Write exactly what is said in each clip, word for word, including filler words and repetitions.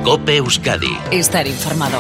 COPE Euskadi. Estar informado.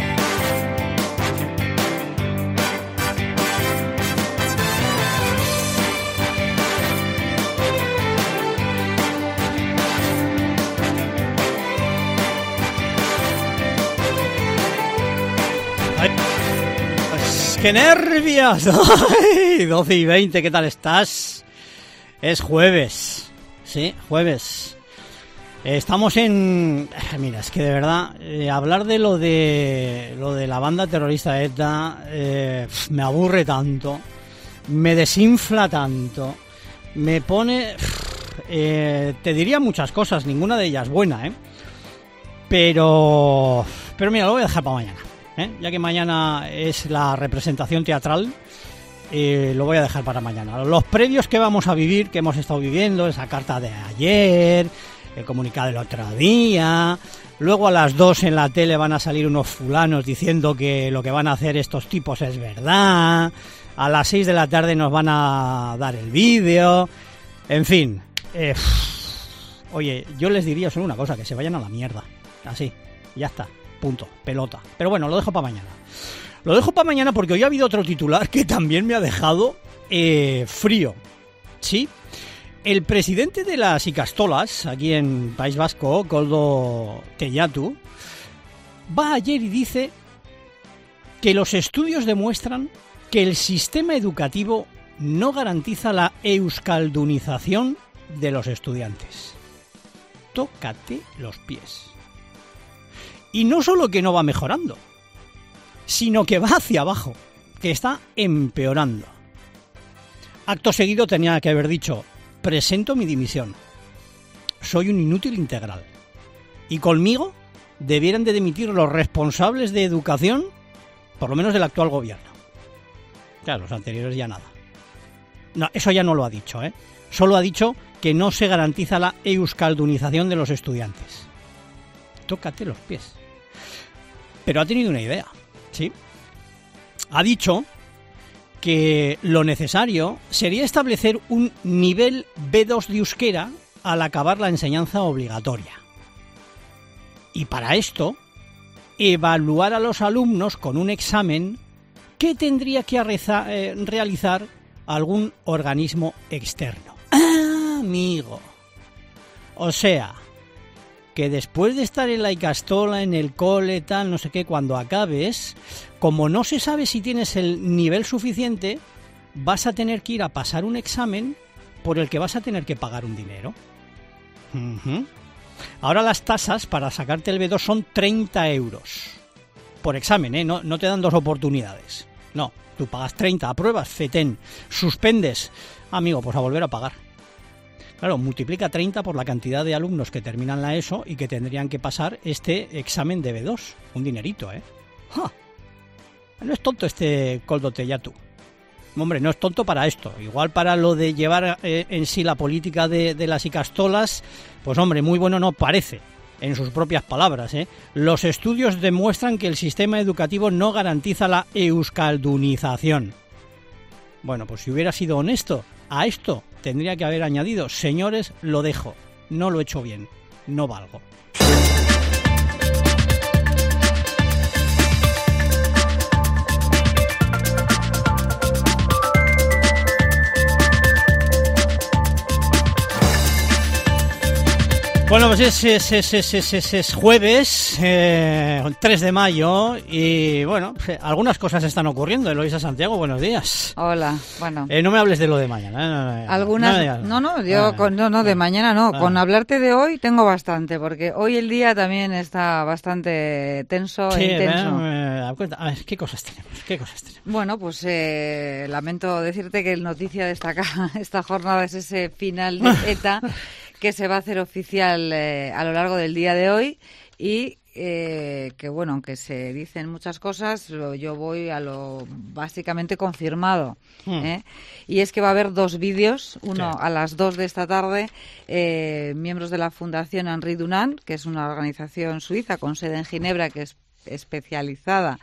¡Qué nervios! doce y veinte, ¿qué tal estás? Es jueves, sí, jueves. Estamos en... Mira, es que de verdad, eh, hablar de lo de lo de la banda terrorista ETA eh, me aburre tanto, me desinfla tanto, me pone... Eh, te diría muchas cosas, ninguna de ellas buena, ¿eh? Pero... Pero mira, lo voy a dejar para mañana. ¿Eh? Ya que mañana es la representación teatral, eh, lo voy a dejar para mañana. Los previos que vamos a vivir, que hemos estado viviendo, esa carta de ayer, el comunicado del otro día, luego a las dos en la tele van a salir unos fulanos diciendo que lo que van a hacer estos tipos es verdad, a las seis de la tarde nos van a dar el vídeo, en fin. Eh, oye, yo les diría solo una cosa, que se vayan a la mierda, así, ya está. Punto, pelota. Pero bueno, lo dejo para mañana. Lo dejo para mañana porque hoy ha habido otro titular que también me ha dejado eh, frío. Sí, el presidente de las Ikastolas, aquí en País Vasco, Koldo Tellatu, va ayer y dice que los estudios demuestran que el sistema educativo no garantiza la euskaldunización de los estudiantes. Tócate los pies. Y no solo que no va mejorando, sino que va hacia abajo, que está empeorando. Acto seguido tenía que haber dicho: presento mi dimisión. Soy un inútil integral. Y conmigo debieran de dimitir los responsables de educación, por lo menos del actual gobierno. Claro, los anteriores ya nada. No, eso ya no lo ha dicho, ¿eh? Solo ha dicho que no se garantiza la euskaldunización de los estudiantes. Tócate los pies. Pero ha tenido una idea, ¿sí? Ha dicho que lo necesario sería establecer un nivel be dos de euskera al acabar la enseñanza obligatoria. Y para esto, evaluar a los alumnos con un examen que tendría que reza, eh, realizar algún organismo externo. ¡Ah, amigo! O sea, que después de estar en la Ikastola, en el cole, tal, no sé qué, cuando acabes, como no se sabe si tienes el nivel suficiente, vas a tener que ir a pasar un examen por el que vas a tener que pagar un dinero. Uh-huh. Ahora las tasas para sacarte el be dos son treinta euros. Por examen, ¿eh? No, no te dan dos oportunidades. No, tú pagas treinta, apruebas, fetén, suspendes. Amigo, pues a volver a pagar. Claro, multiplica treinta por la cantidad de alumnos que terminan la ESO y que tendrían que pasar este examen de be dos. Un dinerito, ¿eh? ¡Ja! No es tonto este Koldo Tellatu. Hombre, no es tonto para esto. Igual para lo de llevar eh, en sí la política de, de las Ikastolas, pues hombre, muy bueno no parece, en sus propias palabras, ¿eh? Los estudios demuestran que el sistema educativo no garantiza la euskaldunización. Bueno, pues si hubiera sido honesto, a esto tendría que haber añadido: señores, lo dejo, no lo he hecho bien, no valgo. Bueno, pues es, es, es, es, es, es, es jueves, eh, tres de mayo, y bueno, algunas cosas están ocurriendo. Eloisa Santiago, buenos días. Hola, bueno. Eh, no me hables de lo de mañana. Eh, no, no, algunas, no, no, no, yo, no, con, no, no, de mañana no, no, con hablarte de hoy tengo bastante, porque hoy el día también está bastante tenso sí, e intenso. Eh, a ver, ¿qué cosas tenemos? ¿Qué cosas tenemos? Bueno, pues eh, lamento decirte que el noticia destacada esta jornada es ese final de ETA que se va a hacer oficial eh, a lo largo del día de hoy y eh, que, bueno, aunque se dicen muchas cosas, lo, yo voy a lo básicamente confirmado. Hmm. ¿eh? Y es que va a haber dos vídeos, uno sí. a las dos de esta tarde, eh, miembros de la Fundación Henri Dunant, que es una organización suiza con sede en Ginebra que es especializada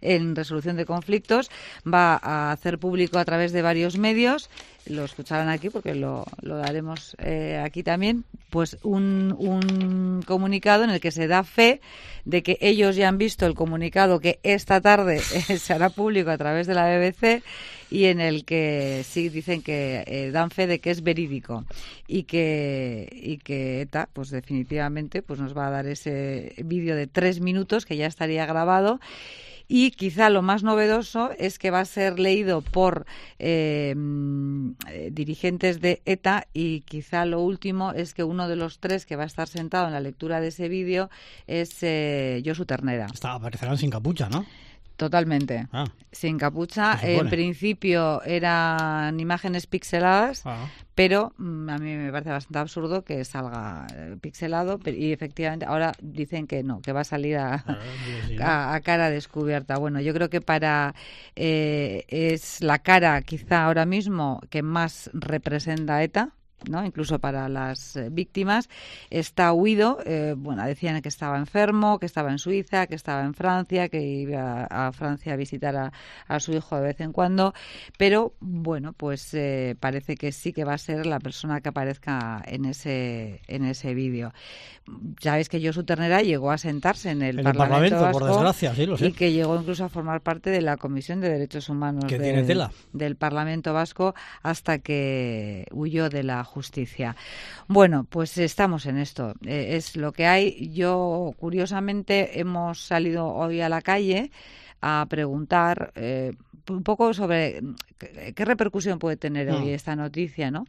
en resolución de conflictos, va a hacer público a través de varios medios, lo escucharán aquí porque lo, lo daremos eh, aquí también, pues un, un comunicado en el que se da fe de que ellos ya han visto el comunicado que esta tarde eh, se hará público a través de la B B C y en el que sí dicen que eh, dan fe de que es verídico y que y que ETA pues definitivamente pues nos va a dar ese vídeo de tres minutos que ya estaría grabado. Y quizá lo más novedoso es que va a ser leído por eh, dirigentes de ETA y quizá lo último es que uno de los tres que va a estar sentado en la lectura de ese vídeo es eh, Josu Ternera. Está, aparecerán sin capucha, ¿no? Totalmente. Ah, sin capucha. En principio eran imágenes pixeladas, ah. pero mm, a mí me parece bastante absurdo que salga eh, pixelado y efectivamente ahora dicen que no, que va a salir a, ah, sí, ¿no? a, a cara descubierta. Bueno, yo creo que para eh, es la cara quizá ahora mismo que más representa a ETA, ¿no? Incluso para las eh, víctimas. Está huido, eh, bueno, decían que estaba enfermo, que estaba en Suiza, que estaba en Francia, que iba a, a Francia a visitar a, a su hijo de vez en cuando, pero bueno, pues eh, parece que sí que va a ser la persona que aparezca en ese en ese vídeo. Sabéis que Josu Ternera llegó a sentarse en el, en Parlamento, el Parlamento Vasco, por desgracia, sí, lo sé. Y que llegó incluso a formar parte de la Comisión de Derechos Humanos que del, tiene tela. del Parlamento Vasco hasta que huyó de la justicia. Bueno, pues estamos en esto. Eh, es lo que hay. Yo, curiosamente, hemos salido hoy a la calle a preguntar eh, un poco sobre qué repercusión puede tener hoy esta noticia, ¿no?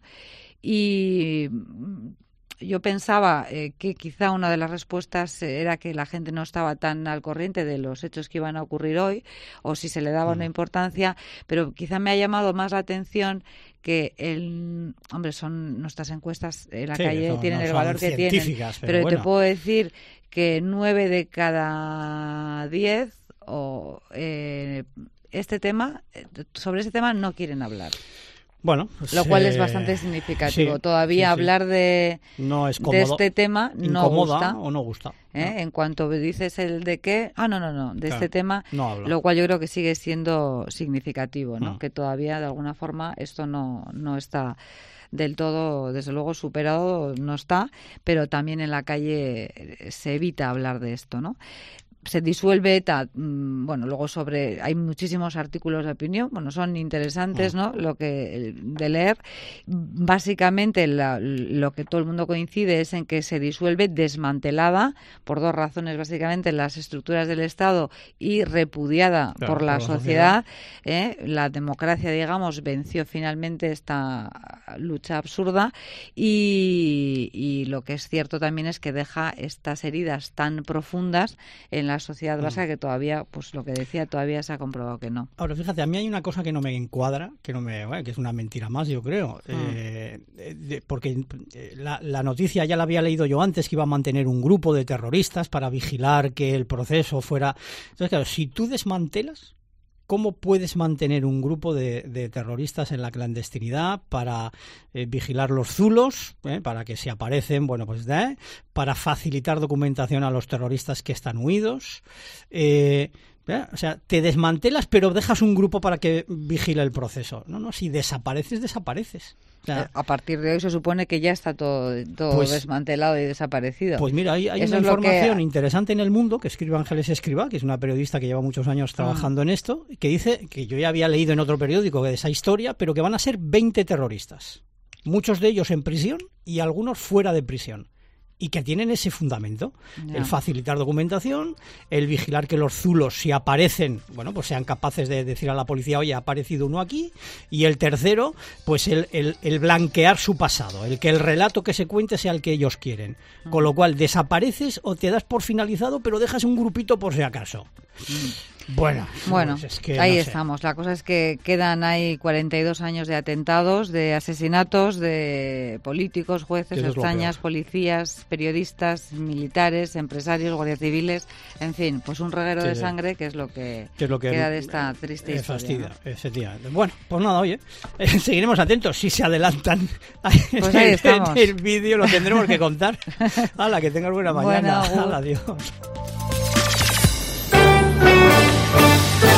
Y yo pensaba eh, que quizá una de las respuestas era que la gente no estaba tan al corriente de los hechos que iban a ocurrir hoy o si se le daba mm. una importancia, pero quizá me ha llamado más la atención que el hombre son nuestras encuestas en la sí, calle no, tienen no el valor que tienen, pero, pero bueno. Te puedo decir que nueve de cada diez o eh, este tema sobre ese tema no quieren hablar. Bueno, pues, lo cual eh, es bastante significativo. Sí, Todavía sí, sí. hablar de, no es de este tema no gusta. o no gusta. ¿eh? No. En cuanto dices el de qué, ah, no, no, no, de claro, este tema, no lo cual yo creo que sigue siendo significativo, ¿no? Mm. Que todavía de alguna forma esto no, no está del todo, desde luego superado, no está, pero también en la calle se evita hablar de esto, ¿no? Se disuelve ETA, bueno, luego sobre, hay muchísimos artículos de opinión, bueno, son interesantes, ¿no? Lo que de leer, básicamente la, lo que todo el mundo coincide es en que se disuelve desmantelada por dos razones, básicamente las estructuras del Estado y repudiada claro, por la por sociedad. sociedad. ¿eh? La democracia, digamos, venció finalmente esta lucha absurda y, y lo que es cierto también es que deja estas heridas tan profundas en la sociedad vasca que todavía, pues lo que decía, todavía se ha comprobado que no. Ahora, fíjate, a mí hay una cosa que no me encuadra, que no me, bueno, que es una mentira más, yo creo, mm. eh, de, porque la, la noticia ya la había leído yo antes, que iba a mantener un grupo de terroristas para vigilar que el proceso fuera... Entonces, claro, si tú desmantelas, ¿cómo puedes mantener un grupo de, de terroristas en la clandestinidad para eh, vigilar los zulos, eh, para que si aparecen, bueno, pues eh, para facilitar documentación a los terroristas que están huidos? Eh, ¿eh? O sea, te desmantelas pero dejas un grupo para que vigile el proceso. No, no, si desapareces, desapareces. O sea, a partir de hoy se supone que ya está todo, todo pues, desmantelado y desaparecido. Pues mira, hay, hay una información que... interesante en El Mundo que escribe Ángeles Escrivá, que es una periodista que lleva muchos años trabajando ah. en esto, que dice, que yo ya había leído en otro periódico de esa historia, pero que van a ser veinte terroristas. Muchos de ellos en prisión y algunos fuera de prisión. Y que tienen ese fundamento, yeah. el facilitar documentación, el vigilar que los zulos, si aparecen, bueno, pues sean capaces de decir a la policía, oye, ha aparecido uno aquí, y el tercero, pues el, el, el blanquear su pasado, el que el relato que se cuente sea el que ellos quieren. Mm. Con lo cual, desapareces o te das por finalizado, pero dejas un grupito por si acaso. Mm. Bueno, bueno pues es que ahí no estamos. La cosa es que quedan ahí cuarenta y dos años de atentados, de asesinatos, de políticos, jueces, ertzañas, policías, periodistas, militares, empresarios, guardias civiles, en fin, pues un reguero sí, de sangre que es lo que, que, es lo que queda de esta triste eh, historia. Fastidia, ¿no? Efectivamente. Bueno, pues nada, oye, eh, seguiremos atentos. Si se adelantan pues ahí estamos. el vídeo, lo tendremos que contar. Hala, que tengas buena mañana. Bueno, Hala, adiós.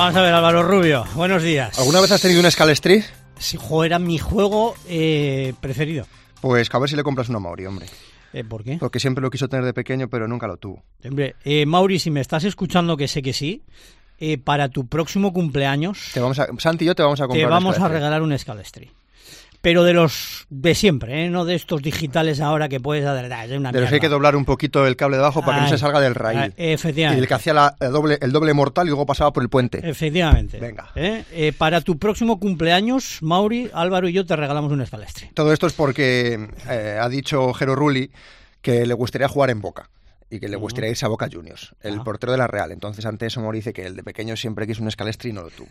Vamos a ver, Álvaro Rubio, buenos días. ¿Alguna vez has tenido un Scalestri? Sí, jo, era mi juego eh, preferido. Pues a ver si le compras una Mauri, hombre. Eh, ¿Por qué? Porque siempre lo quiso tener de pequeño, pero nunca lo tuvo. Hombre, eh, Mauri, si me estás escuchando, que sé que sí, eh, para tu próximo cumpleaños... Te vamos a, Santi y yo te vamos a comprar Te vamos un a regalar un Scalestri. Pero de los de siempre, ¿eh? No de estos digitales ahora que puedes hacer una de los mierda. que hay que doblar un poquito el cable de abajo para Ay, que no se salga del raíl. Ay, efectivamente. Y el que hacía la, el, doble, el doble mortal y luego pasaba por el puente. Efectivamente. Venga. ¿Eh? Eh, para tu próximo cumpleaños, Mauri, Álvaro y yo te regalamos un Scalestri. Todo esto es porque eh, ha dicho Jero Rulli que le gustaría jugar en Boca y que le gustaría irse a Boca Juniors, el Ah. portero de la Real. Entonces, ante eso, Mauri dice que el de pequeño siempre quiso un Scalestri y no lo tuvo.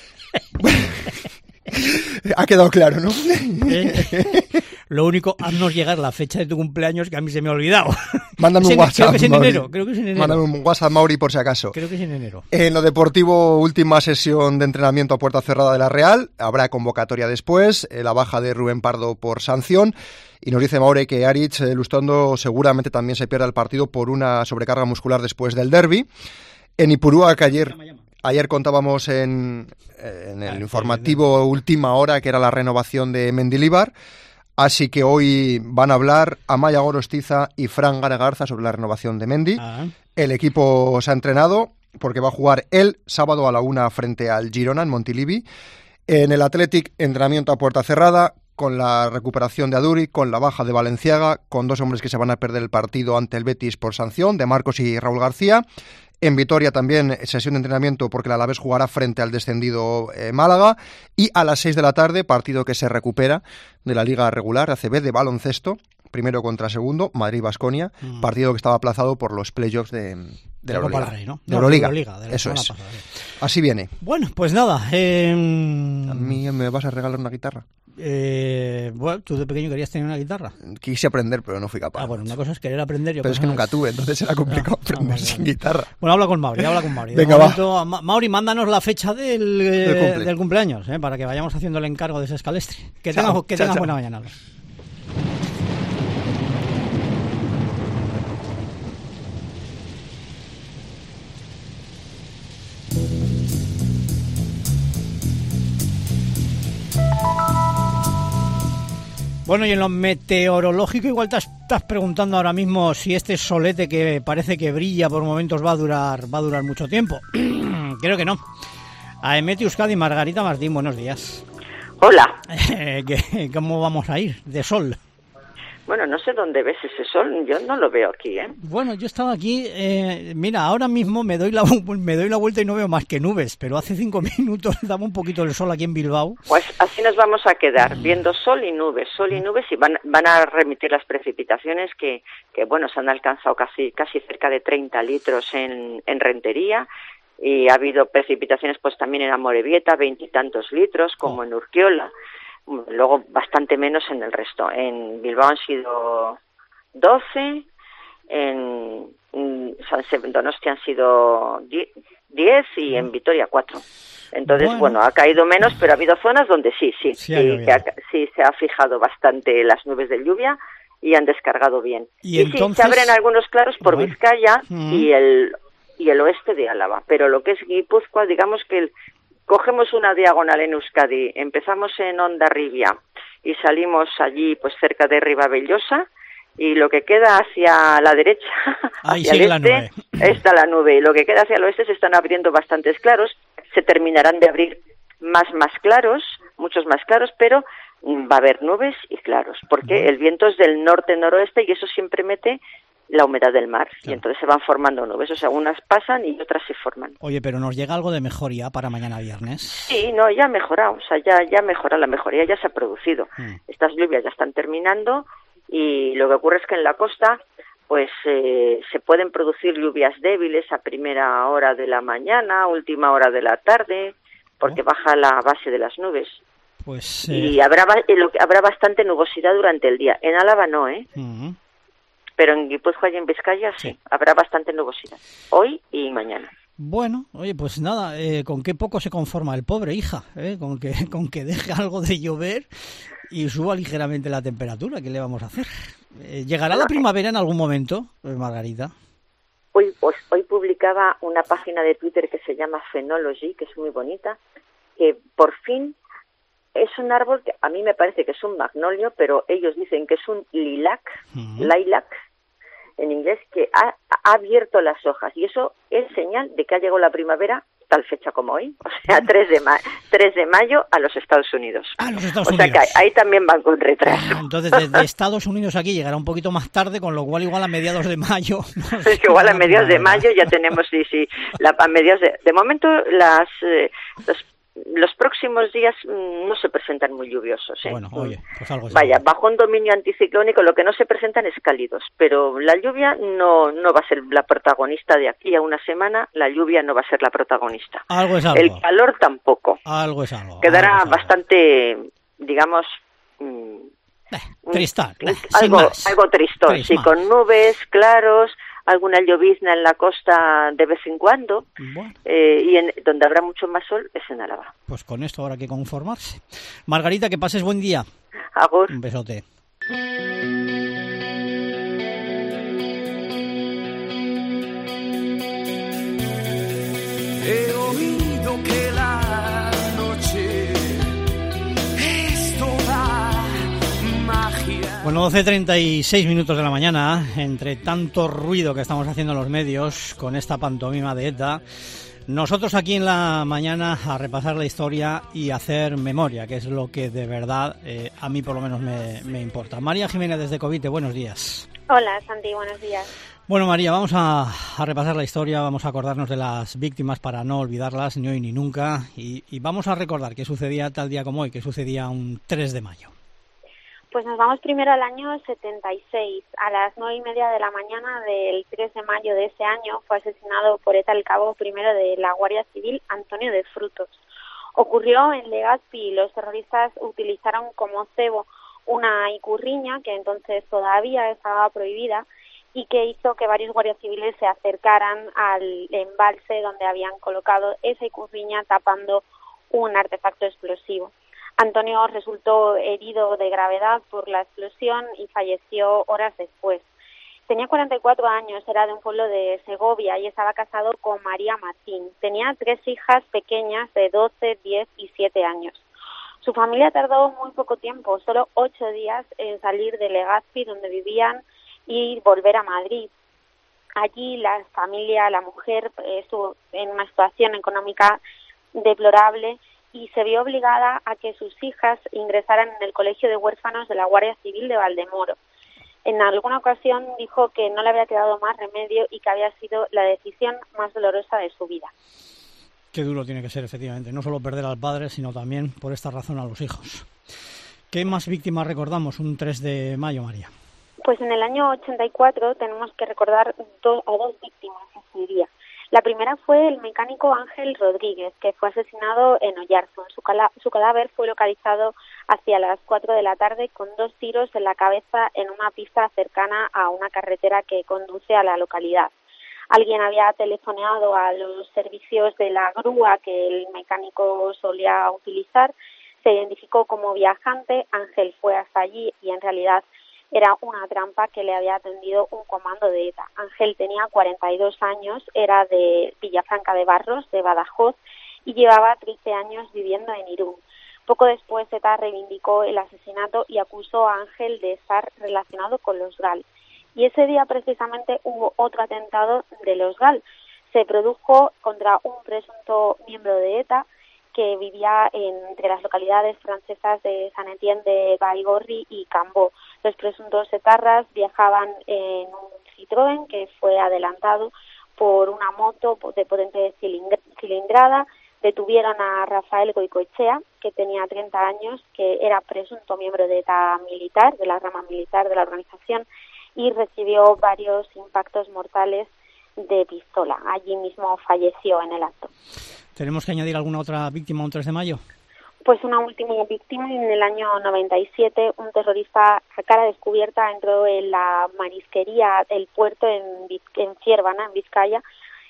Ha quedado claro, ¿no? ¿Eh? Lo único, haznos llegar la fecha de tu cumpleaños, que a mí se me ha olvidado. Mándame Es un en- WhatsApp, Creo que es en Mauri. enero. Creo que es en enero. Mándame un WhatsApp, Mauri, por si acaso. Creo que es en enero. En lo deportivo, última sesión de entrenamiento a puerta cerrada de la Real. Habrá convocatoria después, eh, la baja de Rubén Pardo por sanción. Y nos dice Maure que Aritz eh, Lustondo seguramente también se pierda el partido por una sobrecarga muscular después del derbi. En Ipurúa, que ayer, ayer contábamos en, eh, en el Ah, informativo Última Hora, que era la renovación de Mendilibar. Así que hoy van a hablar Amaya Gorostiza y Fran Garagarza sobre la renovación de Mendy. Ah. El equipo se ha entrenado porque va a jugar el sábado a la una frente al Girona en Montilivi. En el Athletic, entrenamiento a puerta cerrada, con la recuperación de Aduri, con la baja de Valenciaga, con dos hombres que se van a perder el partido ante el Betis por sanción, de Marcos y Raúl García. En Vitoria también sesión de entrenamiento porque el Alavés jugará frente al descendido eh, Málaga. Y a las seis de la tarde, partido que se recupera de la Liga Regular, A C B, de baloncesto. Primero contra segundo, Madrid-Baskonia, mm. partido que estaba aplazado por los playoffs de, de, de la Euroliga. Rey, ¿no? De Euroliga, no, de Euroliga de eso es. Pasada, sí. Así viene. Bueno, pues nada. Eh, ¿A mí me vas a regalar una guitarra? Eh, bueno, tú de pequeño querías tener una guitarra. Quise aprender, pero no fui capaz. Ah, bueno, una cosa es querer aprender. Y pero es que no nunca es... tuve, entonces era complicado no, aprender no, no, sin no. guitarra. Bueno, habla con Mauri, habla con Mauri. Venga, momento, va. Ma Mauri, mándanos la fecha del, eh, cumple. del cumpleaños, eh, para que vayamos haciendo el encargo de ese Scalestri. Que chao, tengas, que chao, tengas chao. buena mañana. Bueno, y en lo meteorológico igual te estás preguntando ahora mismo si este solete que parece que brilla por momentos va a durar va a durar mucho tiempo. Creo que no. A Emeti Euskadi, Margarita Martín, buenos días. Hola. ¿Cómo vamos a ir de sol? Bueno, no sé dónde ves ese sol, yo no lo veo aquí, ¿eh? Bueno, yo estaba aquí, eh, mira, ahora mismo me doy la me doy la vuelta y no veo más que nubes, pero hace cinco minutos daba un poquito el sol aquí en Bilbao. Pues así nos vamos a quedar, viendo sol y nubes, sol y nubes, y van, van a remitir las precipitaciones que, que, bueno, se han alcanzado casi casi cerca de treinta litros en, en Rentería, y ha habido precipitaciones pues también en Amorebieta, veintitantos litros, como oh. en Urquiola. Luego bastante menos en el resto. En Bilbao han sido doce, en San Donostia han sido diez y en Vitoria cuatro. Entonces, bueno. bueno, ha caído menos, pero ha habido zonas donde sí, sí, sí, sí, que ha, sí se ha fijado bastante las nubes de lluvia y han descargado bien. Y, y entonces... sí, se abren algunos claros por bueno. Vizcaya mm. y el y el oeste de Álava, pero lo que es Guipúzcoa, digamos que el cogemos una diagonal en Euskadi, empezamos en Hondarribia y salimos allí pues cerca de Ribavellosa, y lo que queda hacia la derecha, Ahí hacia el este, la está la nube, y lo que queda hacia el oeste se están abriendo bastantes claros, se terminarán de abrir más más claros, muchos más claros, pero va a haber nubes y claros, porque uh-huh. el viento es del norte-noroeste y eso siempre mete la humedad del mar, claro. Y entonces se van formando nubes, o sea, unas pasan y otras se forman. Oye, pero ¿nos llega algo de mejoría para mañana viernes? Sí, no, ya ha mejorado, o sea, ya, ya mejora, la mejoría ya se ha producido. Mm. Estas lluvias ya están terminando y lo que ocurre es que en la costa pues eh, se pueden producir lluvias débiles a primera hora de la mañana, última hora de la tarde, porque oh. baja la base de las nubes. Pues, eh... Y habrá, habrá bastante nubosidad durante el día. En Álava no, ¿eh? Mm-hmm. Pero en Guipúzcoa y en Vizcaya sí, sí, habrá bastante nubosidad, hoy y mañana. Bueno, oye, pues nada, eh, con qué poco se conforma el pobre, hija, ¿eh? con que con que deje algo de llover y suba ligeramente la temperatura, ¿qué le vamos a hacer? Eh, ¿Llegará la primavera en algún momento, Margarita? hoy, pues, hoy publicaba una página de Twitter que se llama Phenology, que es muy bonita, que por fin es un árbol que a mí me parece que es un magnolio, pero ellos dicen que es un lilac, uh-huh. lilac, en inglés, que ha, ha abierto las hojas. Y eso es señal de que ha llegado la primavera, tal fecha como hoy, o sea, tres de, ma- tres de mayo a los Estados Unidos. A los Estados o sea Unidos. que ahí también van con retraso. Ah, entonces, desde Estados Unidos aquí llegará un poquito más tarde, con lo cual igual a mediados de mayo. No sé, igual a mediados de mayo ya tenemos, sí, sí, la, a mediados de... De momento, las eh, los Los próximos días no se presentan muy lluviosos. ¿eh? Bueno, oye, pues algo es Vaya, algo. bajo un dominio anticiclónico lo que no se presentan es cálidos, pero la lluvia no no va a ser la protagonista de aquí a una semana, la lluvia no va a ser la protagonista. Algo es algo. El calor tampoco. Algo es algo. Quedará algo es algo. bastante, digamos... Mmm, eh, tristón, eh, algo, sin más. algo tristón, Tris sí, más. con nubes, claros, alguna llovizna en la costa de vez en cuando, Bueno. eh, y en, donde habrá mucho más sol es en Álava. Pues con esto habrá que conformarse. Margarita, que pases buen día. Agur. Un besote. He oído que la noche es toda magia. Bueno, doce treinta y seis minutos de la mañana, entre tanto ruido que estamos haciendo en los medios con esta pantomima de ETA, nosotros aquí en la mañana a repasar la historia y hacer memoria, que es lo que de verdad eh, a mí por lo menos me, me importa. María Jiménez desde Covite, buenos días. Hola, Santi, buenos días. Bueno, María, vamos a, a repasar la historia, vamos a acordarnos de las víctimas para no olvidarlas, ni hoy ni nunca, y, y vamos a recordar qué sucedía tal día como hoy, que sucedía un tres de mayo. Pues nos vamos primero al año setenta y seis. A las nueve y media de la mañana del tres de mayo de ese año fue asesinado por ETA el cabo primero de la Guardia Civil, Antonio de Frutos. Ocurrió en Legazpi y los terroristas utilizaron como cebo una icurriña que entonces todavía estaba prohibida y que hizo que varios guardias civiles se acercaran al embalse donde habían colocado esa icurriña tapando un artefacto explosivo. Antonio resultó herido de gravedad por la explosión y falleció horas después. Tenía cuarenta y cuatro años, era de un pueblo de Segovia y estaba casado con María Martín. Tenía tres hijas pequeñas de doce, diez y siete años. Su familia tardó muy poco tiempo, solo ocho días, en salir de Legazpi, donde vivían, y volver a Madrid. Allí la familia, la mujer, estuvo en una situación económica deplorable y se vio obligada a que sus hijas ingresaran en el colegio de huérfanos de la Guardia Civil de Valdemoro. En alguna ocasión dijo que no le había quedado más remedio y que había sido la decisión más dolorosa de su vida. Qué duro tiene que ser, efectivamente, no solo perder al padre, sino también, por esta razón, a los hijos. ¿Qué más víctimas recordamos un tres de mayo, María? Pues en el año ochenta y cuatro tenemos que recordar do- a dos víctimas ese día. La primera fue el mecánico Ángel Rodríguez, que fue asesinado en Oyarzún. Su, cala- su cadáver fue localizado hacia las cuatro de la tarde con dos tiros en la cabeza en una pista cercana a una carretera que conduce a la localidad. Alguien había telefoneado a los servicios de la grúa que el mecánico solía utilizar, se identificó como viajante, Ángel fue hasta allí y en realidad era una trampa que le había atendido un comando de ETA. Ángel tenía cuarenta y dos años, era de Villafranca de Barros, de Badajoz, y llevaba trece años viviendo en Irún. Poco después ETA reivindicó el asesinato y acusó a Ángel de estar relacionado con los GAL. Y ese día precisamente hubo otro atentado de los GAL. Se produjo contra un presunto miembro de ETA que vivía entre las localidades francesas de Saint-Étienne de Baigorri y Cambó. Los presuntos etarras viajaban en un Citroën que fue adelantado por una moto de potente cilindrada. Detuvieron a Rafael Goicoechea, que tenía treinta años, que era presunto miembro de ETA militar, de la rama militar de la organización, y recibió varios impactos mortales de pistola. Allí mismo falleció en el acto. ¿Tenemos que añadir alguna otra víctima un tres de mayo? Pues una última víctima. En el año noventa y siete, un terrorista a cara descubierta entró en la marisquería del puerto en, en Ciervana, en Vizcaya,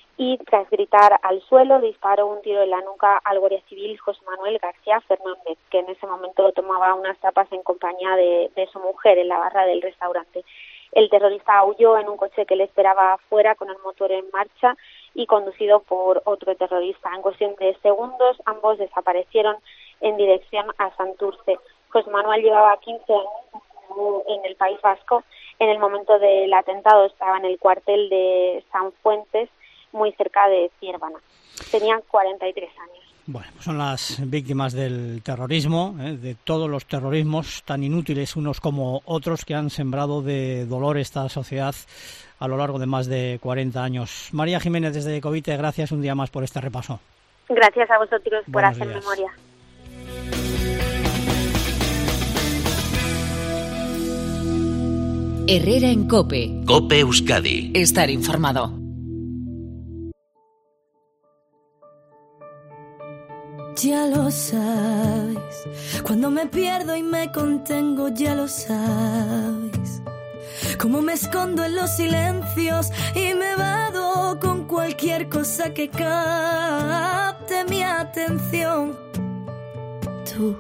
y tras gritar al suelo disparó un tiro en la nuca al guardia civil José Manuel García Fernández, que en ese momento tomaba unas tapas en compañía de, de su mujer en la barra del restaurante. El terrorista huyó en un coche que le esperaba afuera con el motor en marcha y conducido por otro terrorista. En cuestión de segundos, ambos desaparecieron en dirección a Santurce. José Manuel llevaba quince años en el País Vasco. En el momento del atentado estaba en el cuartel de San Fuentes, muy cerca de Ciervana. Tenían cuarenta y tres años. Bueno, pues son las víctimas del terrorismo, ¿eh? de todos los terrorismos tan inútiles unos como otros que han sembrado de dolor esta sociedad a lo largo de más de cuarenta años. María Jiménez desde Covite, gracias un día más por este repaso. Gracias a vosotros por Buenos hacer días. memoria. Herrera en COPE. COPE Euskadi. Estar informado. Ya lo sabes, cuando me pierdo y me contengo, ya lo sabes. Cómo me escondo en los silencios y me vado con cualquier cosa que capte mi atención. Tú,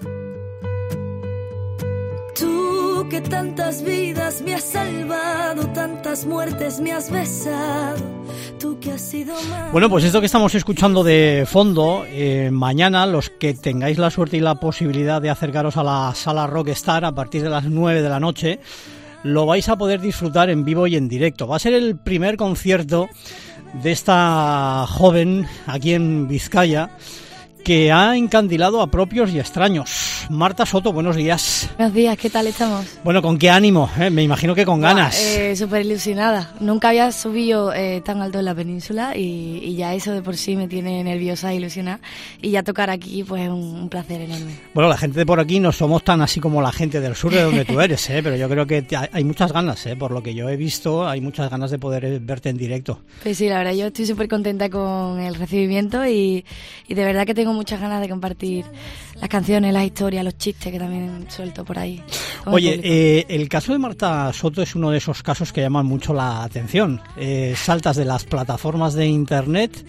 tú que tantas vidas me has salvado, tantas muertes me has besado. Tú que has sido más... Bueno, pues esto que estamos escuchando de fondo, eh, mañana los que tengáis la suerte y la posibilidad de acercaros a la Sala Rockstar a partir de las nueve de la noche, lo vais a poder disfrutar en vivo y en directo. Va a ser el primer concierto de esta joven aquí en Vizcaya que ha encandilado a propios y extraños. Marta Soto, buenos días. Buenos días, ¿qué tal estamos? Bueno, ¿con qué ánimo? Eh? Me imagino que con ganas. Eh, Súper ilusionada. Nunca había subido eh, tan alto en la península y, y ya eso de por sí me tiene nerviosa e ilusionada. Y ya tocar aquí, pues es un, un placer enorme. Bueno, la gente de por aquí no somos tan así como la gente del sur de donde tú eres, ¿eh? Pero yo creo que te, hay muchas ganas, ¿eh? Por lo que yo he visto, hay muchas ganas de poder verte en directo. Pues sí, la verdad, yo estoy súper contenta con el recibimiento y, y de verdad que tengo muchas ganas de compartir las canciones, las historias, los chistes que también suelto por ahí. Oye, el, eh, el caso de Marta Soto es uno de esos casos que llaman mucho la atención. Eh, saltas de las plataformas de internet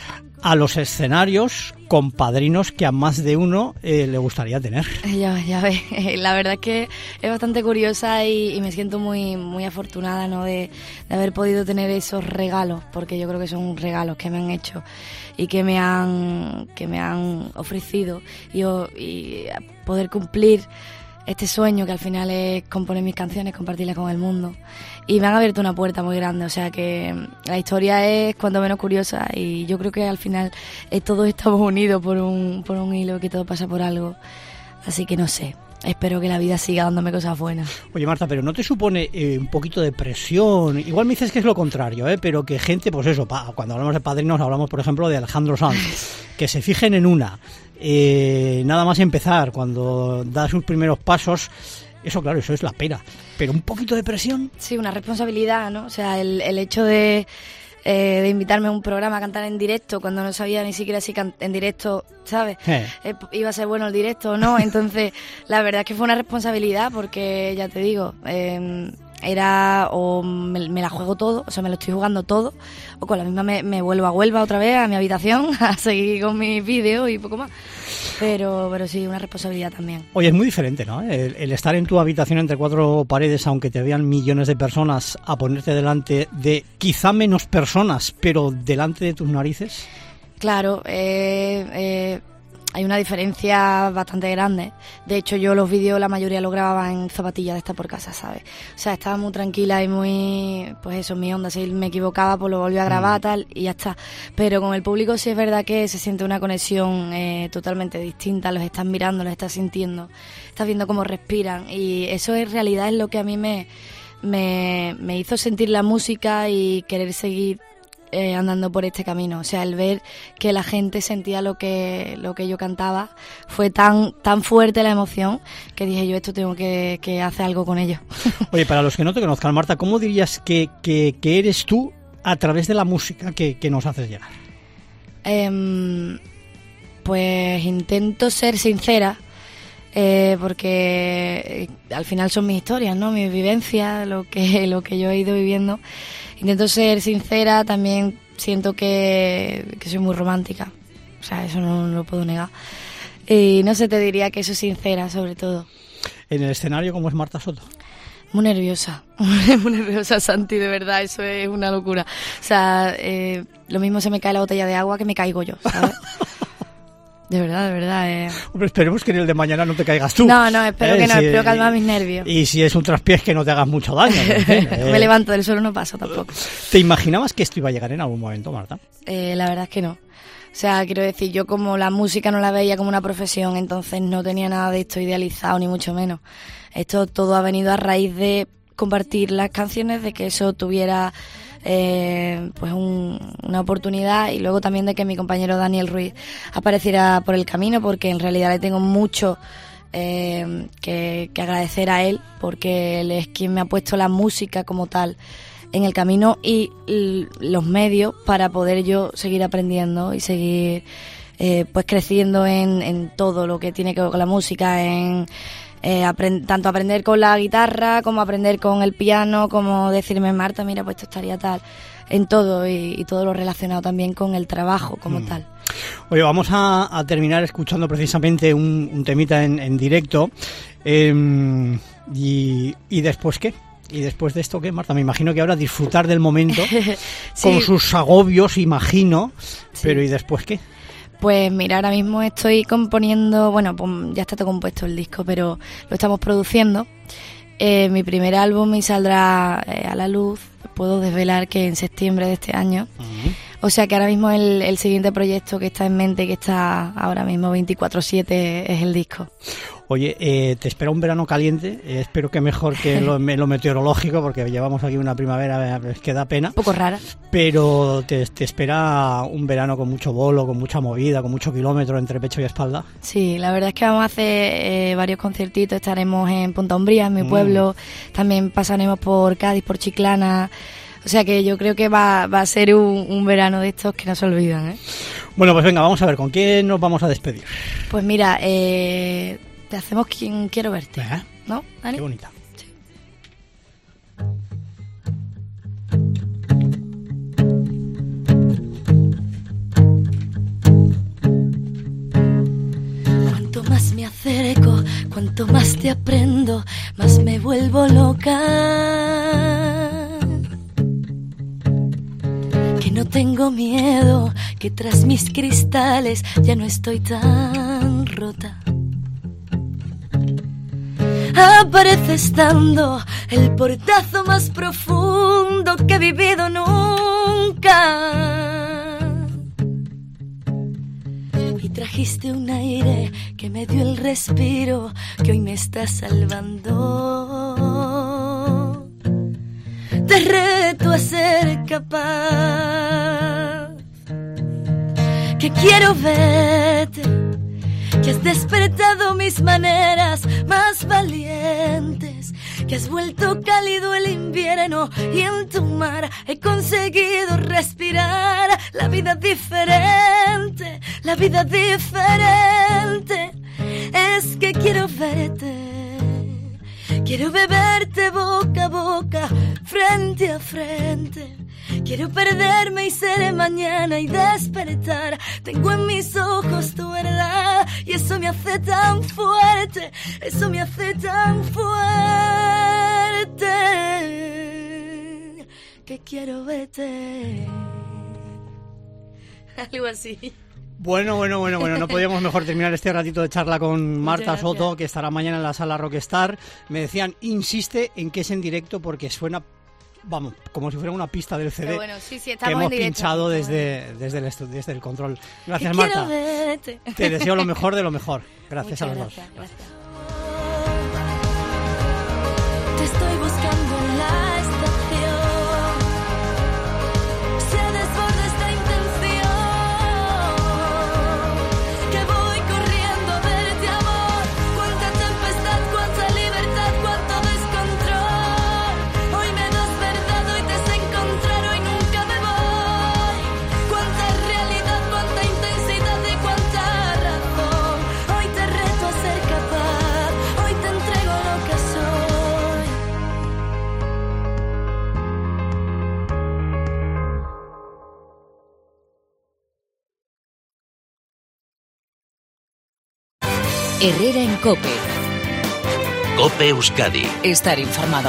a los escenarios con padrinos que a más de uno eh, le gustaría tener. Ya, ya ves, la verdad es que es bastante curiosa y, y me siento muy muy afortunada, ¿no? de, de haber podido tener esos regalos, porque yo creo que son regalos que me han hecho y que me han que me han ofrecido y, y poder cumplir este sueño que al final es componer mis canciones, compartirlas con el mundo, y me han abierto una puerta muy grande. O sea que la historia es cuando menos curiosa y yo creo que al final eh, todos estamos unidos por un, por un hilo, que todo pasa por algo, así que no sé, espero que la vida siga dándome cosas buenas. Oye, Marta, pero ¿no te supone eh, un poquito de presión? Igual me dices que es lo contrario, ¿eh? Pero que gente, pues eso, pa, cuando hablamos de padrinos hablamos, por ejemplo, de Alejandro Sanz, que se fijen en una, eh, nada más empezar, cuando da sus primeros pasos, eso claro, eso es la pena, pero un poquito de presión. Sí, una responsabilidad, ¿no? O sea, el, el hecho de... Eh, de invitarme a un programa a cantar en directo cuando no sabía ni siquiera si can- en directo, ¿sabes? Eh. Eh, iba a ser bueno el directo o no. Entonces, la verdad es que fue una responsabilidad porque, ya te digo, eh, era o me, me la juego todo, o sea, me lo estoy jugando todo, o con la misma me, me vuelvo a Huelva otra vez a mi habitación a seguir con mis vídeos y poco más. Pero, pero sí, una responsabilidad también. Oye, es muy diferente, ¿no? El, el estar en tu habitación entre cuatro paredes, aunque te vean millones de personas, a ponerte delante de quizá menos personas, pero delante de tus narices. Claro, eh, eh, hay una diferencia bastante grande. De hecho, yo los vídeos, la mayoría lo grababa en zapatillas de estar por casa, ¿sabes? O sea, estaba muy tranquila y muy, pues eso, en mi onda. Si me equivocaba, pues lo volví a grabar, mm. tal, y ya está. Pero con el público sí es verdad que se siente una conexión eh, totalmente distinta. Los estás mirando, los estás sintiendo, estás viendo cómo respiran. Y eso en realidad es lo que a mí me, me, me hizo sentir la música y querer seguir Eh, andando por este camino. O sea, el ver que la gente sentía lo que lo que yo cantaba, fue tan tan fuerte la emoción que dije yo, esto tengo que, que hacer algo con ello. Oye, para los que no te conozcan, Marta, ¿cómo dirías que, que, que eres tú a través de la música que, que nos haces llegar? Eh, pues intento ser sincera, eh, porque eh, al final son mis historias, ¿no? Mis vivencias, lo que lo que yo he ido viviendo. Intento ser sincera, también siento que, que soy muy romántica, o sea, eso no, no lo puedo negar. Y no sé, te diría que soy sincera, sobre todo. ¿En el escenario cómo es Marta Soto? Muy nerviosa, muy nerviosa, Santi, de verdad, eso es una locura. O sea, eh, lo mismo se me cae la botella de agua que me caigo yo, ¿sabes? De verdad, de verdad. Eh. Hombre, esperemos que en el de mañana no te caigas tú. No, no, espero eh, que no, si, espero calmar mis nervios. Y si es un traspiés, que no te hagas mucho daño. En fin, eh. Me levanto del suelo, no paso tampoco. ¿Te imaginabas que esto iba a llegar en algún momento, Marta? Eh, la verdad es que no. O sea, quiero decir, yo como la música no la veía como una profesión, entonces no tenía nada de esto idealizado, ni mucho menos. Esto todo ha venido a raíz de compartir las canciones, de que eso tuviera eh, pues un, una oportunidad, y luego también de que mi compañero Daniel Ruiz apareciera por el camino, porque en realidad le tengo mucho eh, que, que agradecer a él, porque él es quien me ha puesto la música como tal en el camino y l- los medios para poder yo seguir aprendiendo y seguir eh, pues creciendo en, en todo lo que tiene que ver con la música, en Eh, aprend- tanto aprender con la guitarra como aprender con el piano, como decirme, Marta, mira, pues esto estaría tal, en todo, y, y todo lo relacionado también con el trabajo como mm. tal. Oye, vamos a, a terminar escuchando precisamente un, un temita en, en directo. Eh, y, ¿Y después qué? ¿Y después de esto qué, Marta? Me imagino que ahora disfrutar del momento sí. con sus agobios, imagino, sí. Pero ¿y después qué? Pues mira, ahora mismo estoy componiendo, bueno, pues ya está todo compuesto el disco, pero lo estamos produciendo. Eh, mi primer álbum me saldrá eh, a la luz, puedo desvelar que en septiembre de este año. Uh-huh. O sea que ahora mismo el, el siguiente proyecto que está en mente, que está ahora mismo veinticuatro siete, es el disco. Oye, eh, te espera un verano caliente, eh, espero que mejor que lo, lo meteorológico, porque llevamos aquí una primavera que da pena. Un poco rara. Pero te, te espera un verano con mucho bolo, con mucha movida, con mucho kilómetro entre pecho y espalda. Sí, la verdad es que vamos a hacer eh, varios conciertitos, estaremos en Punta Umbría, en mi mm. pueblo, también pasaremos por Cádiz, por Chiclana. O sea que yo creo que va, va a ser un, un verano de estos que no se olvidan, ¿eh? Bueno, pues venga, vamos a ver, ¿con quién nos vamos a despedir? Pues mira, eh, te hacemos Quien Quiero Verte, ¿Eh? ¿no, Dani? Qué bonita. Sí. Cuanto más me acerco, cuanto más te aprendo, más me vuelvo loca. Que no tengo miedo, que tras mis cristales ya no estoy tan rota. Apareces dando el portazo más profundo que he vivido nunca. Y trajiste un aire que me dio el respiro que hoy me está salvando. Te reto a ser capaz, que quiero verte, que has despertado mis maneras más valientes, que has vuelto cálido el invierno y en tu mar he conseguido respirar la vida diferente, la vida diferente. Es que quiero verte, quiero beberte boca a boca, frente a frente. Quiero perderme y ser mañana y despertar. Tengo en mis ojos tu verdad y eso me hace tan fuerte, eso me hace tan fuerte, que quiero verte. Algo así. Bueno, bueno, bueno, bueno, no podíamos mejor terminar este ratito de charla con Marta Soto, que estará mañana en la sala Rockstar. Me decían, insiste en que es en directo porque suena, vamos, como si fuera una pista del C D. Bueno, sí, sí, que hemos en pinchado desde, desde, el estu- desde el control. Gracias, Marta. Verte. Te deseo lo mejor de lo mejor. Gracias Muchas a los gracias, dos. Gracias. Te estoy buscando en la estación. Se desborda esta intención. Que voy corriendo a verte, amor. Cuánta tempestad, cuánta libertad, cuánto descontrol. Hoy me he despertado y te has encontrado y nunca me voy. Cuánta realidad, cuánta intensidad y cuánta razón. Hoy te reto a ser capaz, hoy te entrego lo que soy. Herrera en COPE. COPE Euskadi. Estar informado.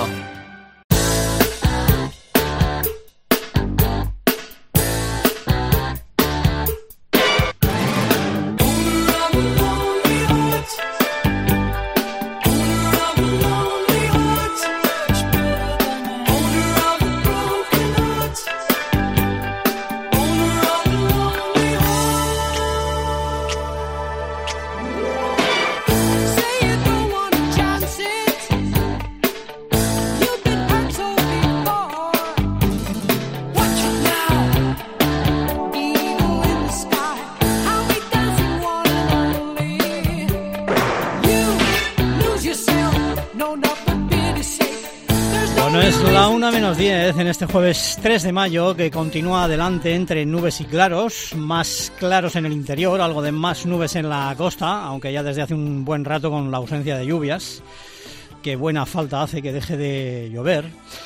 diez en este jueves tres de mayo, que continúa adelante entre nubes y claros, más claros en el interior, algo de más nubes en la costa, aunque ya desde hace un buen rato con la ausencia de lluvias, que buena falta hace que deje de llover.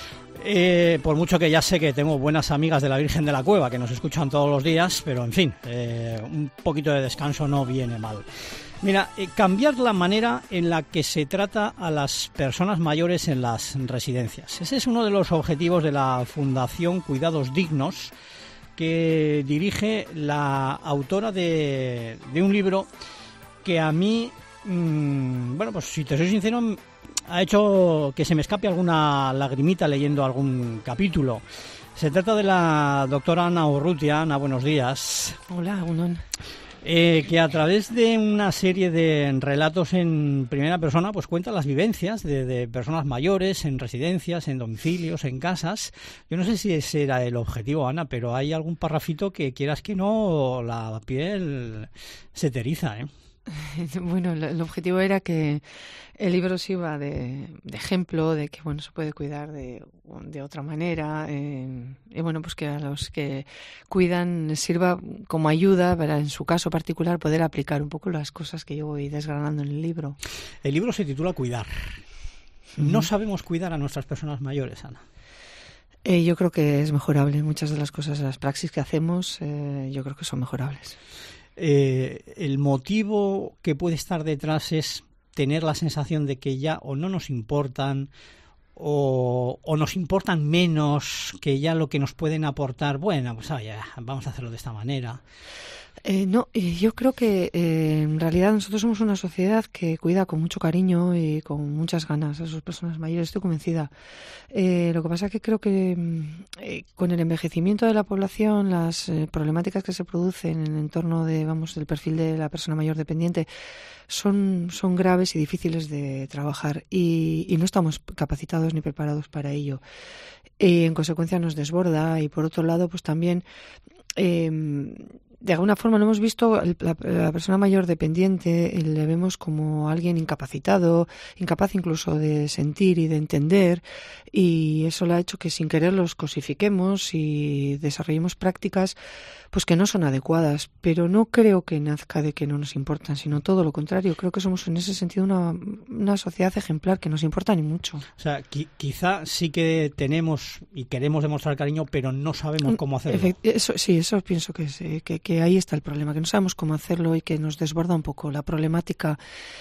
Eh, por mucho que ya sé que tengo buenas amigas de la Virgen de la Cueva que nos escuchan todos los días, pero en fin, eh, un poquito de descanso no viene mal. Mira, eh, cambiar la manera en la que se trata a las personas mayores en las residencias. Ese es uno de los objetivos de la Fundación Cuidados Dignos, que dirige la autora de, de un libro que a mí, mmm, bueno, pues si te soy sincero, ha hecho que se me escape alguna lagrimita leyendo algún capítulo. Se trata de la doctora Ana Urrutia. Ana, buenos días. Hola, Unón. Eh, que a través de una serie de relatos en primera persona pues cuenta las vivencias de, de personas mayores en residencias, en domicilios, en casas. Yo no sé si ese era el objetivo, Ana, pero hay algún parrafito que quieras que no, la piel se te eriza, ¿eh? Bueno, el objetivo era que el libro sirva de, de ejemplo de que bueno se puede cuidar de, de otra manera, eh, y bueno, pues que a los que cuidan sirva como ayuda para, en su caso particular, poder aplicar un poco las cosas que yo voy desgranando en el libro. El libro se titula Cuidar. No uh-huh. sabemos cuidar a nuestras personas mayores, Ana. Eh, yo creo que es mejorable. Muchas de las cosas, las praxis que hacemos, eh, yo creo que son mejorables. Eh, el motivo que puede estar detrás es tener la sensación de que ya o no nos importan o, o nos importan menos, que ya lo que nos pueden aportar, bueno, pues ah, ya, vamos a hacerlo de esta manera. Eh, no, yo creo que eh, en realidad nosotros somos una sociedad que cuida con mucho cariño y con muchas ganas a sus personas mayores, estoy convencida. Eh, lo que pasa es que creo que eh, con el envejecimiento de la población, las eh, problemáticas que se producen en el entorno de, vamos, del perfil de la persona mayor dependiente son, son graves y difíciles de trabajar y, y no estamos capacitados ni preparados para ello. Y en consecuencia nos desborda y por otro lado pues también eh, de alguna forma no hemos visto la, la persona mayor dependiente, le vemos como alguien incapacitado, incapaz incluso de sentir y de entender, y eso le ha hecho que sin querer los cosifiquemos y desarrollemos prácticas pues que no son adecuadas, pero no creo que nazca de que no nos importan, sino todo lo contrario. Creo que somos en ese sentido una, una sociedad ejemplar que nos importa ni mucho. O sea, qui- quizá sí que tenemos y queremos demostrar cariño, pero no sabemos cómo hacerlo. Efect- eso, sí, eso pienso que, sí, que, que ahí está el problema, que no sabemos cómo hacerlo y que nos desborda un poco la problemática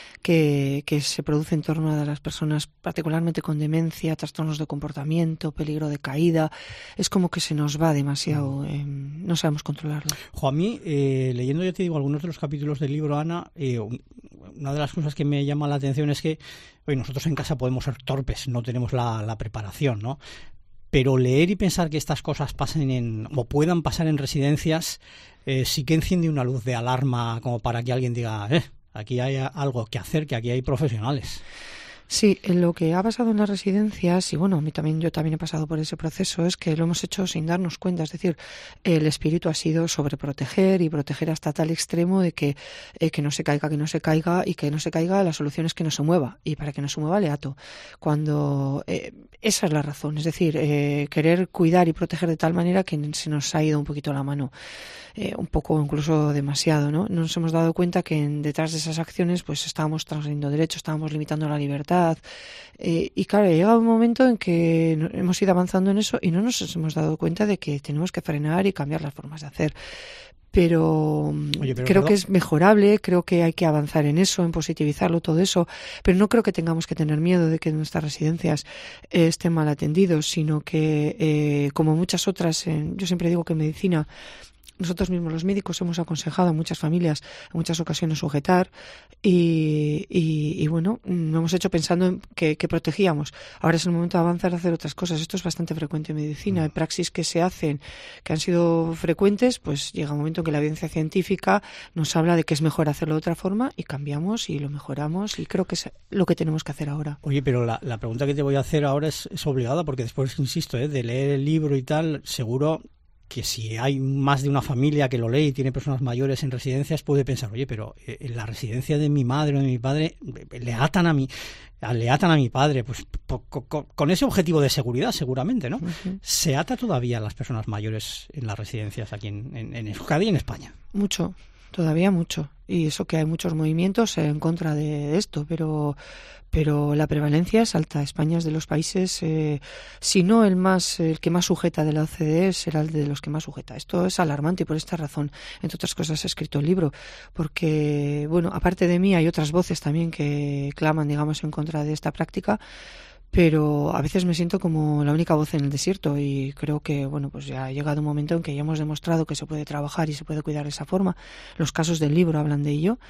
que, que se produce en torno a las personas, particularmente con demencia, trastornos de comportamiento, peligro de caída. Es como que se nos va demasiado, eh, no sabemos controlarlo. Jo, a mí, eh, leyendo, ya te digo, algunos de los capítulos del libro, Ana, eh, una de las cosas que me llama la atención es que oye, nosotros en casa podemos ser torpes, no tenemos la, la preparación, ¿no? Pero leer y pensar que estas cosas pasen en, o puedan pasar en residencias, eh, sí que enciende una luz de alarma como para que alguien diga, eh, aquí hay algo que hacer, que aquí hay profesionales. Sí, lo que ha pasado en las residencias, y bueno, a mí también, yo también he pasado por ese proceso, es que lo hemos hecho sin darnos cuenta. Es decir, el espíritu ha sido sobreproteger y proteger hasta tal extremo de que, eh, que no se caiga, que no se caiga, y que no se caiga, la solución es que no se mueva. Y para que no se mueva le ato. Cuando eh, esa es la razón, es decir, eh, querer cuidar y proteger de tal manera que se nos ha ido un poquito la mano. Eh, un poco incluso demasiado, ¿no? Nos hemos dado cuenta que en, detrás de esas acciones pues estábamos transgrediendo derechos, estábamos limitando la libertad, eh, y claro, ha llegado un momento en que hemos ido avanzando en eso y no nos hemos dado cuenta de que tenemos que frenar y cambiar las formas de hacer. pero, Oye, pero creo perdón. que es mejorable, creo que hay que avanzar en eso, en positivizarlo, todo eso, pero no creo que tengamos que tener miedo de que nuestras residencias eh, estén mal atendidos, sino que, eh, como muchas otras, eh, yo siempre digo que en medicina, nosotros mismos los médicos hemos aconsejado a muchas familias en muchas ocasiones sujetar y, y, y bueno, lo hemos hecho pensando en que, que protegíamos. Ahora es el momento de avanzar a hacer otras cosas. Esto es bastante frecuente en medicina. Hay praxis que se hacen, que han sido frecuentes, pues llega un momento en que la evidencia científica nos habla de que es mejor hacerlo de otra forma y cambiamos y lo mejoramos y creo que es lo que tenemos que hacer ahora. Oye, pero la, la pregunta que te voy a hacer ahora es, es obligada porque después, insisto, ¿eh? de leer el libro y tal, seguro que si hay más de una familia que lo lee y tiene personas mayores en residencias, puede pensar, oye, pero en la residencia de mi madre o de mi padre le atan a mi, le atan a mi padre, pues po, con, con ese objetivo de seguridad seguramente, ¿no? Uh-huh. ¿Se ata todavía a las personas mayores en las residencias aquí en, en, en Euskadi y en España? Mucho, todavía mucho. Y eso que hay muchos movimientos en contra de, de esto, pero... pero la prevalencia es alta. España es de los países, eh, si no el más, el que más sujeta de la O C D E, será el de los que más sujeta. Esto es alarmante y por esta razón, entre otras cosas, he escrito el libro, porque, bueno, aparte de mí hay otras voces también que claman, digamos, en contra de esta práctica, pero a veces me siento como la única voz en el desierto y creo que, bueno, pues ya ha llegado un momento en que ya hemos demostrado que se puede trabajar y se puede cuidar de esa forma. Los casos del libro hablan de ello.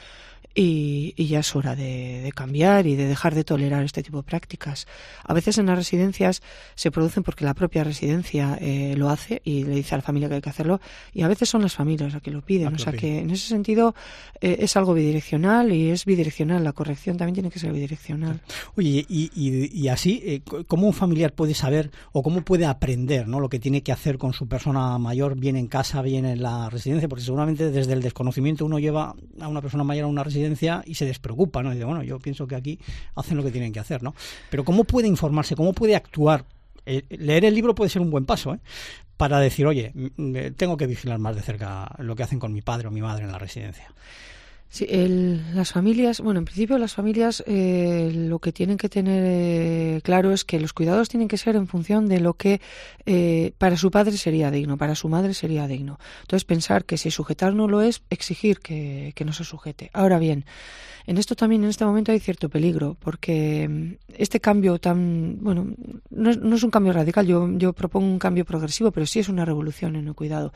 Y, y ya es hora de, de cambiar y de dejar de tolerar este tipo de prácticas. A veces en las residencias se producen porque la propia residencia eh, lo hace y le dice a la familia que hay que hacerlo, y a veces son las familias las que lo piden. Ah, o sea que en ese sentido eh, es algo bidireccional y es bidireccional. La corrección también tiene que ser bidireccional. Oye, y, y, y así, eh, ¿cómo un familiar puede saber o cómo puede aprender, ¿no?, lo que tiene que hacer con su persona mayor, bien en casa, bien en la residencia? Porque seguramente desde el desconocimiento uno lleva a una persona mayor a una residencia y se despreocupa, ¿no? Y dice, bueno, yo pienso que aquí hacen lo que tienen que hacer, ¿no? Pero ¿cómo puede informarse? ¿Cómo puede actuar? Eh, leer el libro puede ser un buen paso, ¿eh?, para decir, oye, tengo que vigilar más de cerca lo que hacen con mi padre o mi madre en la residencia. Sí, el, las familias, bueno, en principio las familias eh, lo que tienen que tener eh, claro es que los cuidados tienen que ser en función de lo que eh, para su padre sería digno, para su madre sería digno. Entonces pensar que si sujetar no lo es, exigir que, que no se sujete. Ahora bien, en esto también en este momento hay cierto peligro, porque este cambio tan, bueno, no es, no es un cambio radical, yo, yo propongo un cambio progresivo, pero sí es una revolución en el cuidado.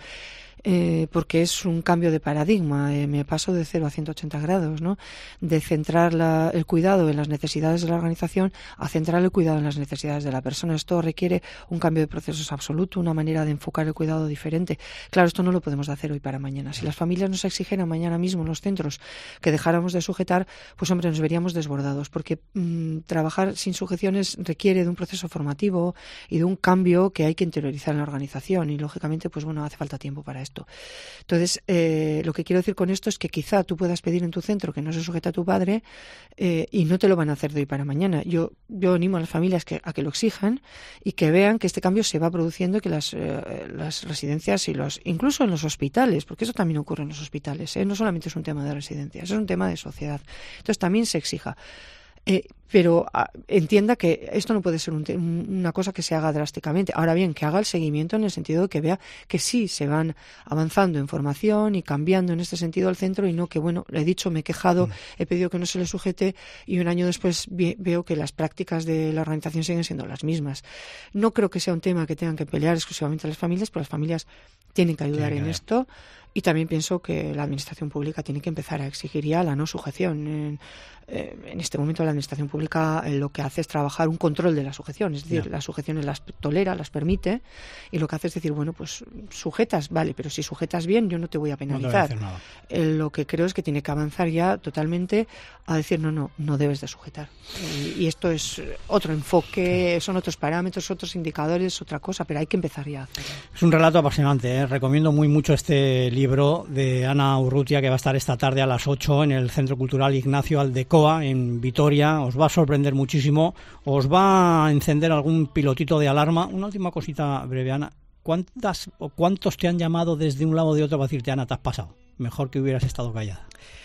Eh, porque es un cambio de paradigma, eh, me paso de cero a ciento ochenta grados, ¿no? De centrar la, el cuidado en las necesidades de la organización a centrar el cuidado en las necesidades de la persona. Esto requiere un cambio de procesos absoluto, una manera de enfocar el cuidado diferente. Claro, esto no lo podemos hacer hoy para mañana. Si las familias nos exigieran mañana mismo en los centros que dejáramos de sujetar, pues hombre, nos veríamos desbordados, porque mmm, trabajar sin sujeciones requiere de un proceso formativo y de un cambio que hay que interiorizar en la organización y lógicamente, pues bueno, hace falta tiempo para esto. Entonces, eh, lo que quiero decir con esto es que quizá tú puedas pedir en tu centro que no se sujete a tu padre eh, y no te lo van a hacer de hoy para mañana. Yo, yo animo a las familias que, a que lo exijan y que vean que este cambio se va produciendo y que las, eh, las residencias y los, incluso en los hospitales, porque eso también ocurre en los hospitales, ¿eh? No solamente es un tema de residencias, es un tema de sociedad. Entonces, también se exija. Eh, pero a, entienda que esto no puede ser un te, una cosa que se haga drásticamente. Ahora bien, que haga el seguimiento en el sentido de que vea que sí se van avanzando en formación y cambiando en este sentido el centro y no que, bueno, le he dicho, me he quejado, mm. he pedido que no se le sujete y un año después vi, veo que las prácticas de la organización siguen siendo las mismas. No creo que sea un tema que tengan que pelear exclusivamente las familias, pero las familias tienen que ayudar en esto. Y también pienso que la administración pública tiene que empezar a exigir ya la no sujeción. En, eh, en este momento la administración pública eh, lo que hace es trabajar un control de la sujeción, es decir, yeah. las sujeciones las tolera, las permite, y lo que hace es decir, bueno, pues sujetas, vale, pero si sujetas bien yo no te voy a penalizar. No te voy a hacer nada. Eh, lo que creo es que tiene que avanzar ya totalmente a decir, no, no, no debes de sujetar. Y, y esto es otro enfoque, son otros parámetros, otros indicadores, otra cosa, pero hay que empezar ya a hacerlo. Es un relato apasionante, ¿eh? Recomiendo muy mucho este libro libro de Ana Urrutia, que va a estar esta tarde a las ocho en el Centro Cultural Ignacio Aldecoa en Vitoria. Os va a sorprender muchísimo, os va a encender algún pilotito de alarma. Una última cosita breve, Ana. ¿Cuántas o cuántos te han llamado desde un lado o de otro para decirte, Ana, te has pasado? Mejor que hubieras estado callada.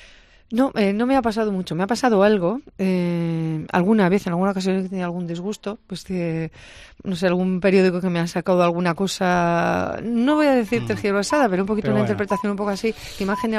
No, eh, no me ha pasado mucho. Me ha pasado algo, eh, alguna vez, en alguna ocasión he tenido algún disgusto, pues que, no sé, algún periódico que me ha sacado alguna cosa, no voy a decir tergiversada, pero un poquito Pero una bueno. interpretación un poco así, imagen